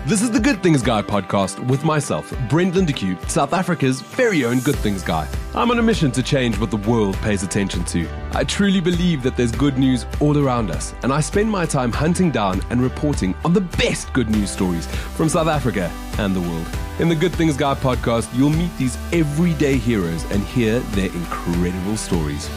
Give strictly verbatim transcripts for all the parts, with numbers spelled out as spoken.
This is the Good Things Guy podcast with myself, Brent Lindeque, South Africa's very own Good Things Guy. I'm on a mission to change what the world pays attention to. I truly believe that there's good news all around us, and I spend my time hunting down and reporting on the best good news stories from South Africa and the world. In the Good Things Guy podcast, you'll meet these everyday heroes and hear their incredible stories.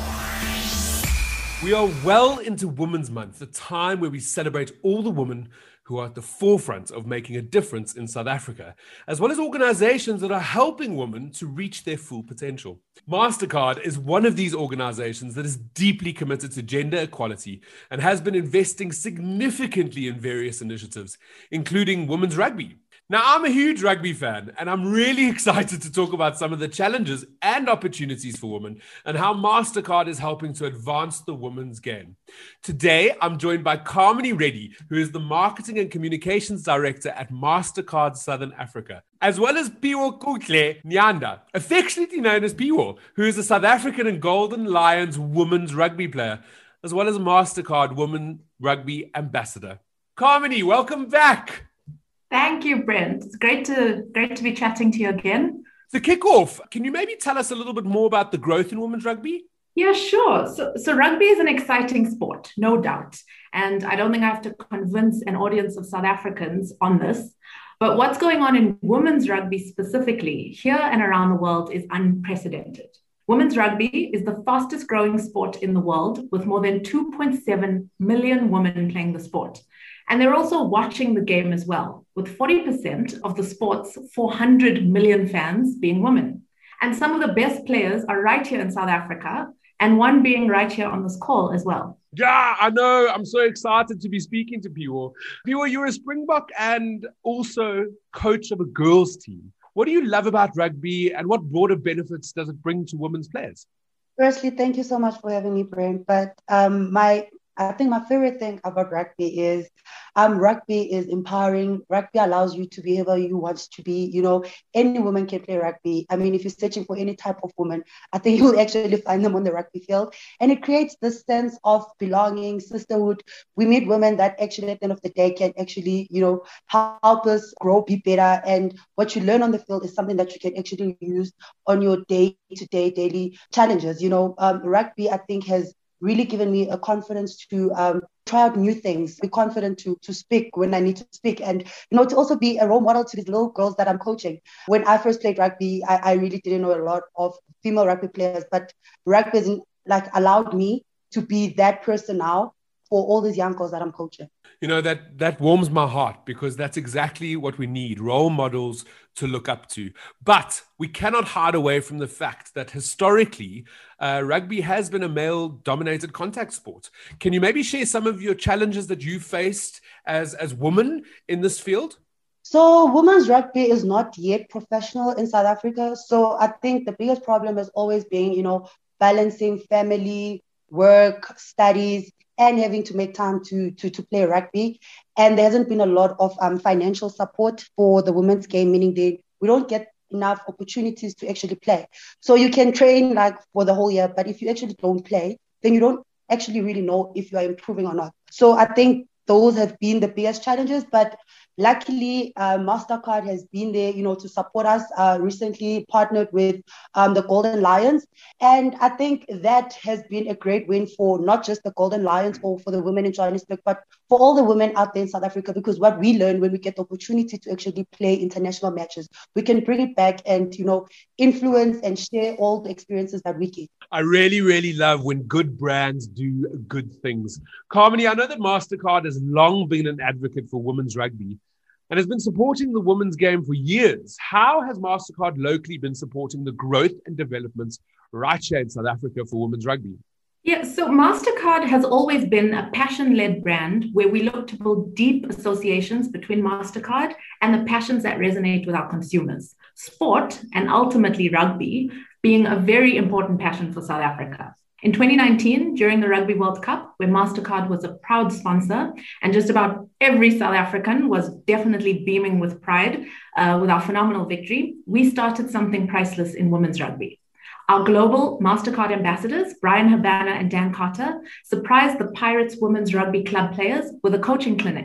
We are well into Women's Month, the time where we celebrate all the women who are at the forefront of making a difference in South Africa, as well as organizations that are helping women to reach their full potential. Mastercard is one of these organizations that is deeply committed to gender equality and has been investing significantly in various initiatives, including women's rugby. Now, I'm a huge rugby fan, and I'm really excited to talk about some of the challenges and opportunities for women and how Mastercard is helping to advance the women's game. Today, I'm joined by Carmony Reddy, who is the Marketing and Communications Director at Mastercard Southern Africa, as well as Piwo Kutle Nyanda, affectionately known as Piwo, who is a South African and Golden Lions women's rugby player, as well as a Mastercard Women Rugby Ambassador. Carmony, welcome back. Thank you, Brent. It's great to great to be chatting to you again. To kick off, can you maybe tell us a little bit more about the growth in women's rugby? Yeah, sure. So, so rugby is an exciting sport, no doubt. And I don't think I have to convince an audience of South Africans on this. But what's going on in women's rugby specifically here and around the world is unprecedented. Women's rugby is the fastest growing sport in the world, with more than two point seven million women playing the sport. And they're also watching the game as well, with forty percent of the sport's four hundred million fans being women. And some of the best players are right here in South Africa, and one being right here on this call as well. Yeah, I know. I'm so excited to be speaking to Piwo. Piwo, you're a Springbok and also coach of a girls' team. What do you love about rugby, and what broader benefits does it bring to women's players? Firstly, thank you so much for having me, Brent. But um, my I think my favorite thing about rugby is um, rugby is empowering. Rugby allows you to be whoever you want to be. You know, any woman can play rugby. I mean, if you're searching for any type of woman, I think you'll actually find them on the rugby field. And it creates this sense of belonging, sisterhood. We meet women that actually at the end of the day can actually, you know, help us grow, be better. And what you learn on the field is something that you can actually use on your day-to-day, daily challenges. You know, um, rugby, I think, has really given me a confidence to um, try out new things, be confident to to speak when I need to speak, and you know to also be a role model to these little girls that I'm coaching. When I first played rugby, I, I really didn't know a lot of female rugby players, but rugby has like allowed me to be that person now for all these young girls that I'm coaching. You know, that that warms my heart, because that's exactly what we need, role models to look up to. But we cannot hide away from the fact that historically, uh, rugby has been a male-dominated contact sport. Can you maybe share some of your challenges that you faced as, as women in this field? So women's rugby is not yet professional in South Africa. So I think the biggest problem has always been, you know, balancing family, work, studies, and having to make time to, to, to play rugby. And there hasn't been a lot of um, financial support for the women's game, meaning they we don't get enough opportunities to actually play. So you can train like for the whole year, but if you actually don't play, then you don't actually really know if you are improving or not. So I think those have been the biggest challenges, but luckily, uh, Mastercard has been there, you know, to support us. Uh, recently partnered with um, the Golden Lions, and I think that has been a great win for not just the Golden Lions or for the women in Johannesburg, but for all the women out there in South Africa. Because what we learn when we get the opportunity to actually play international matches, we can bring it back and you know influence and share all the experiences that we get. I really, really love when good brands do good things. Carmony, I know that Mastercard has long been an advocate for women's rugby and has been supporting the women's game for years. How has Mastercard locally been supporting the growth and developments right here in South Africa for women's rugby? Yeah, so Mastercard has always been a passion-led brand where we look to build deep associations between Mastercard and the passions that resonate with our consumers. Sport, and ultimately rugby, being a very important passion for South Africa. In twenty nineteen, during the Rugby World Cup, where Mastercard was a proud sponsor, and just about every South African was definitely beaming with pride uh, with our phenomenal victory, we started something priceless in women's rugby. Our global Mastercard ambassadors, Brian Habana and Dan Carter, surprised the Pirates Women's Rugby Club players with a coaching clinic,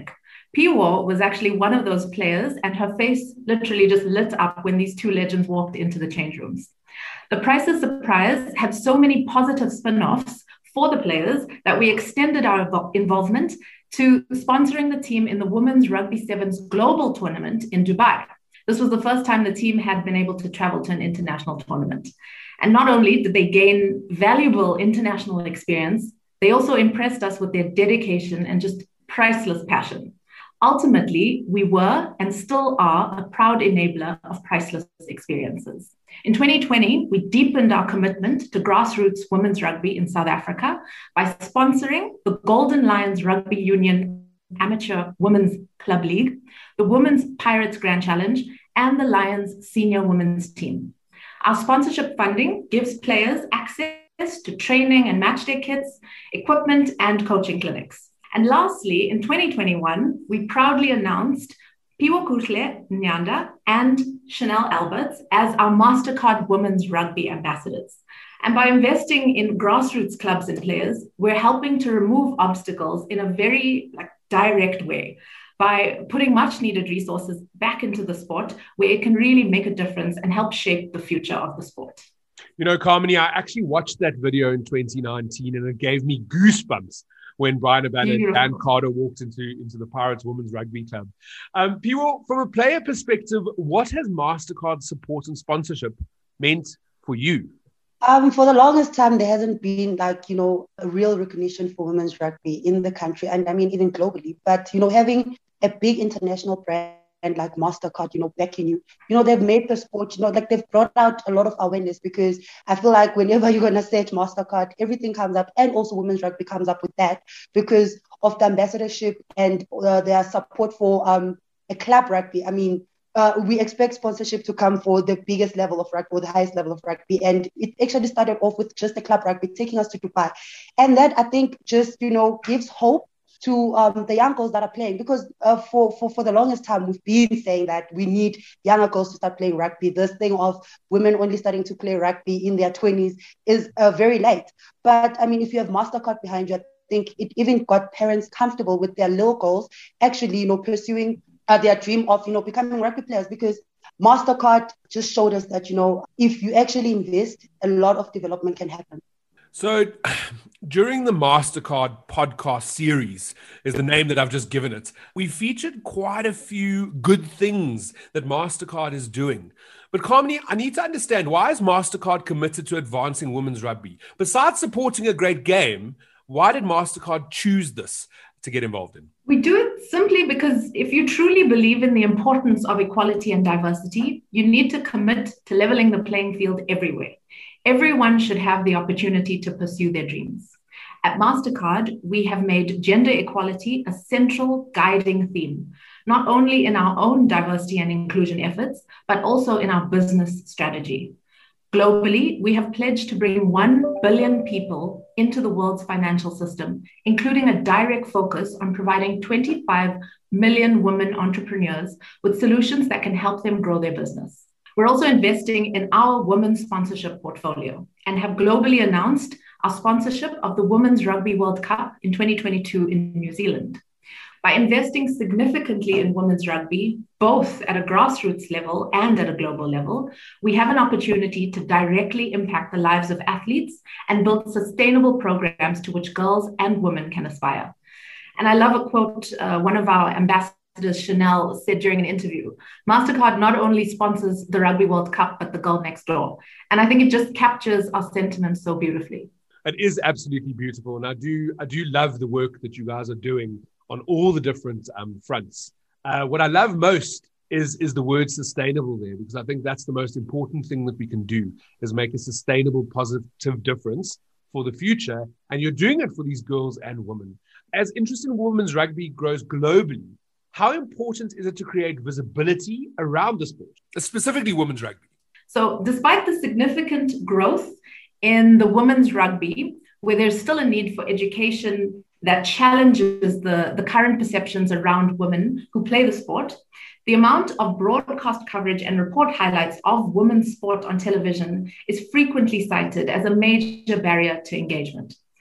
Piwo was actually one of those players, and her face literally just lit up when these two legends walked into the change rooms. The Priceless Surprise had so many positive spin-offs for the players that we extended our involvement to sponsoring the team in the Women's Rugby Sevens Global Tournament in Dubai. This was the first time the team had been able to travel to an international tournament. And not only did they gain valuable international experience, they also impressed us with their dedication and just priceless passion. Ultimately, we were and still are a proud enabler of priceless experiences. In twenty twenty, we deepened our commitment to grassroots women's rugby in South Africa by sponsoring the Golden Lions Rugby Union Amateur Women's Club League, the Women's Pirates Grand Challenge, and the Lions Senior Women's Team. Our sponsorship funding gives players access to training and match day kits, equipment, and coaching clinics. And lastly, in twenty twenty-one, we proudly announced Piwo Kuhle Nyanda and Chanel Alberts as our MasterCard Women's Rugby Ambassadors. And by investing in grassroots clubs and players, we're helping to remove obstacles in a very like, direct way by putting much needed resources back into the sport where it can really make a difference and help shape the future of the sport. You know, Carmony, I actually watched that video in twenty nineteen and it gave me goosebumps when Bryan Habana and Dan Carter walked into, into the Pirates Women's Rugby Club. Um, Piwo, from a player perspective, what has MasterCard support and sponsorship meant for you? Um, for the longest time, there hasn't been like, you know, a real recognition for women's rugby in the country. And I mean, even globally, but, you know, having a big international brand like MasterCard, you know, backing you, you know, they've made the sport, you know, like they've brought out a lot of awareness, because I feel like whenever you're going to search MasterCard, everything comes up, and also women's rugby comes up with that because of the ambassadorship and uh, their support for um, a club rugby. I mean, uh, we expect sponsorship to come for the biggest level of rugby, or the highest level of rugby. And it actually started off with just the club rugby taking us to Dubai. And that, I think, just, you know, gives hope to um, the young girls that are playing, because uh, for, for, for the longest time, we've been saying that we need younger girls to start playing rugby. This thing of women only starting to play rugby in their twenties is uh, very late. But I mean, if you have MasterCard behind you, I think it even got parents comfortable with their little girls actually, you know, pursuing uh, their dream of, you know, becoming rugby players, because MasterCard just showed us that, you know, if you actually invest, a lot of development can happen. So during the MasterCard podcast series is the name that I've just given it, we featured quite a few good things that MasterCard is doing. But Carmony, I need to understand, why is MasterCard committed to advancing women's rugby? Besides supporting a great game, why did MasterCard choose this to get involved in? We do it simply because if you truly believe in the importance of equality and diversity, you need to commit to leveling the playing field everywhere. Everyone should have the opportunity to pursue their dreams. At MasterCard, we have made gender equality a central guiding theme, not only in our own diversity and inclusion efforts, but also in our business strategy. Globally, we have pledged to bring one billion people into the world's financial system, including a direct focus on providing twenty-five million women entrepreneurs with solutions that can help them grow their business. We're also investing in our women's sponsorship portfolio and have globally announced our sponsorship of the Women's Rugby World Cup in twenty twenty-two in New Zealand. By investing significantly in women's rugby, both at a grassroots level and at a global level, we have an opportunity to directly impact the lives of athletes and build sustainable programs to which girls and women can aspire. And I love a quote uh, one of our ambassadors, Chanel, said during an interview: MasterCard not only sponsors the Rugby World Cup, but the girl next door. And I think it just captures our sentiments so beautifully. It is absolutely beautiful. And I do, I do love the work that you guys are doing on all the different um, fronts. Uh, what I love most is, is the word sustainable there, because I think that's the most important thing that we can do, is make a sustainable, positive difference for the future. And you're doing it for these girls and women. As interest in women's rugby grows globally, how important is it to create visibility around the sport, specifically women's rugby? So despite the significant growth in the women's rugby, where there's still a need for education that challenges the, the current perceptions around women who play the sport, the amount of broadcast coverage and report highlights of women's sport on television is frequently cited as a major barrier to engagement.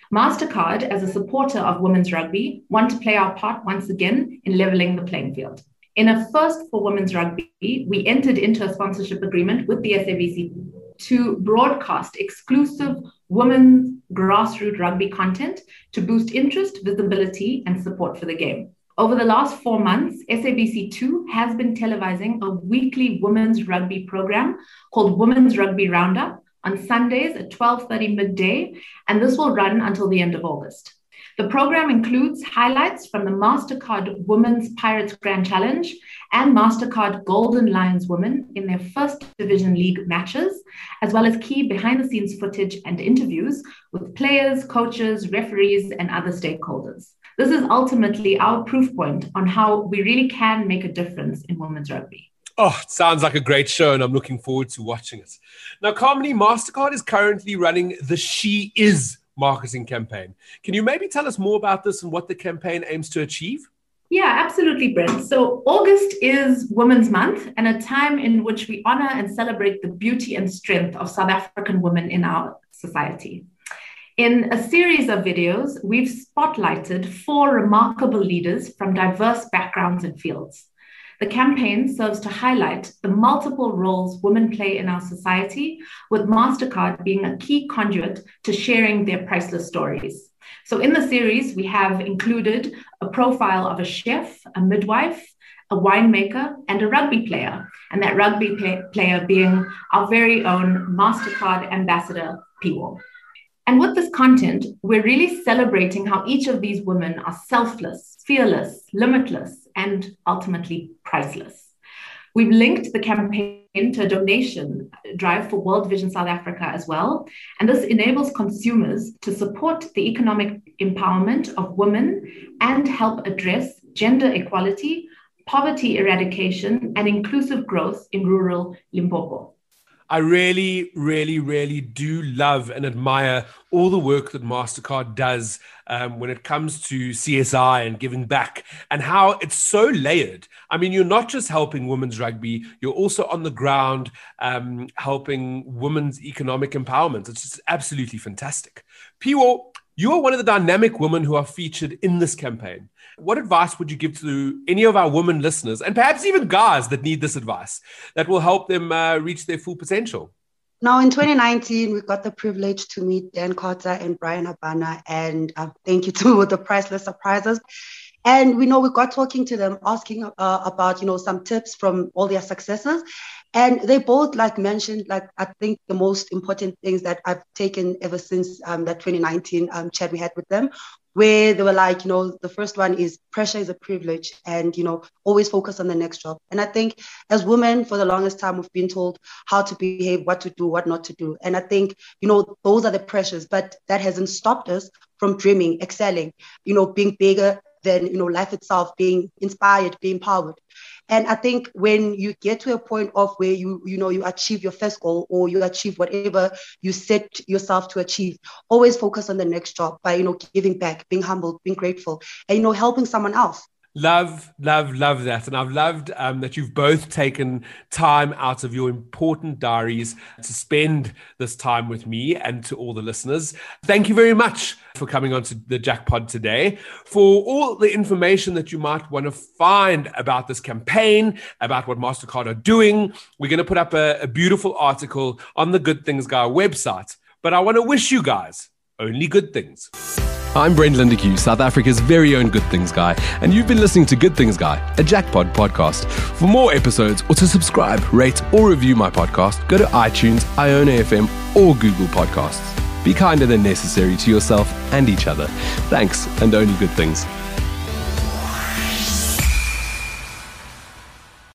MasterCard, as a supporter of women's rugby, want to play our part once again in leveling the playing field. In a first for women's rugby, we entered into a sponsorship agreement with the S A B C to broadcast exclusive women's grassroots rugby content to boost interest, visibility, and support for the game. Over the last four months, S A B C two has been televising a weekly women's rugby program called Women's Rugby Roundup on Sundays at twelve thirty midday, and this will run until the end of August. The program includes highlights from the MasterCard Women's Pirates Grand Challenge and MasterCard Golden Lions Women in their first Division League matches, as well as key behind-the-scenes footage and interviews with players, coaches, referees, and other stakeholders. This is ultimately our proof point on how we really can make a difference in women's rugby. Oh, it sounds like a great show, and I'm looking forward to watching it. Now, Carmony, MasterCard is currently running the She Is marketing campaign. Can you maybe tell us more about this and what the campaign aims to achieve? Yeah, absolutely, Brent. So August is Women's Month, and a time in which we honor and celebrate the beauty and strength of South African women in our society. In a series of videos, we've spotlighted four remarkable leaders from diverse backgrounds and fields. The campaign serves to highlight the multiple roles women play in our society, with MasterCard being a key conduit to sharing their priceless stories. So in the series, we have included a profile of a chef, a midwife, a winemaker, and a rugby player, and that rugby play- player being our very own MasterCard ambassador, Piwo. And with this content, we're really celebrating how each of these women are selfless, fearless, limitless, and ultimately priceless. We've linked the campaign to a donation drive for World Vision South Africa as well. And this enables consumers to support the economic empowerment of women and help address gender equality, poverty eradication, and inclusive growth in rural Limpopo. I really, really, really do love and admire all the work that MasterCard does um, when it comes to C S I and giving back, and how it's so layered. I mean, you're not just helping women's rugby, you're also on the ground um, helping women's economic empowerment. It's just absolutely fantastic. Piwo, you are one of the dynamic women who are featured in this campaign. What advice would you give to any of our women listeners, and perhaps even guys that need this advice, that will help them uh, reach their full potential? Now, in twenty nineteen, we got the privilege to meet Dan Carter and Brian Habana, and uh, thank you to the Priceless Surprises. And we know we got talking to them, asking uh, about, you know, some tips from all their successes. And they both like mentioned, like, I think the most important things that I've taken ever since um, that twenty nineteen um, chat we had with them, where they were like, you know, the first one is pressure is a privilege, and, you know, always focus on the next job. And I think as women, for the longest time, we've been told how to behave, what to do, what not to do. And I think, you know, those are the pressures, but that hasn't stopped us from dreaming, excelling, you know, being bigger than, you know, life itself, being inspired, being empowered. And I think when you get to a point of where you, you know, you achieve your first goal, or you achieve whatever you set yourself to achieve, always focus on the next job by, you know, giving back, being humble, being grateful, and, you know, helping someone else. Love, love, love that. And I've loved um, that you've both taken time out of your important diaries to spend this time with me and to all the listeners. Thank you very much for coming on to the Jackpod today. For all the information that you might want to find about this campaign, about what MasterCard are doing, we're going to put up a, a beautiful article on the Good Things Guy website. But I want to wish you guys only good things. I'm Brent Lindeque, South Africa's very own Good Things Guy, and you've been listening to Good Things Guy, a Jackpod podcast. For more episodes, or to subscribe, rate, or review my podcast, go to iTunes, Iona F M, or Google Podcasts. Be kinder than necessary to yourself and each other. Thanks, and only good things.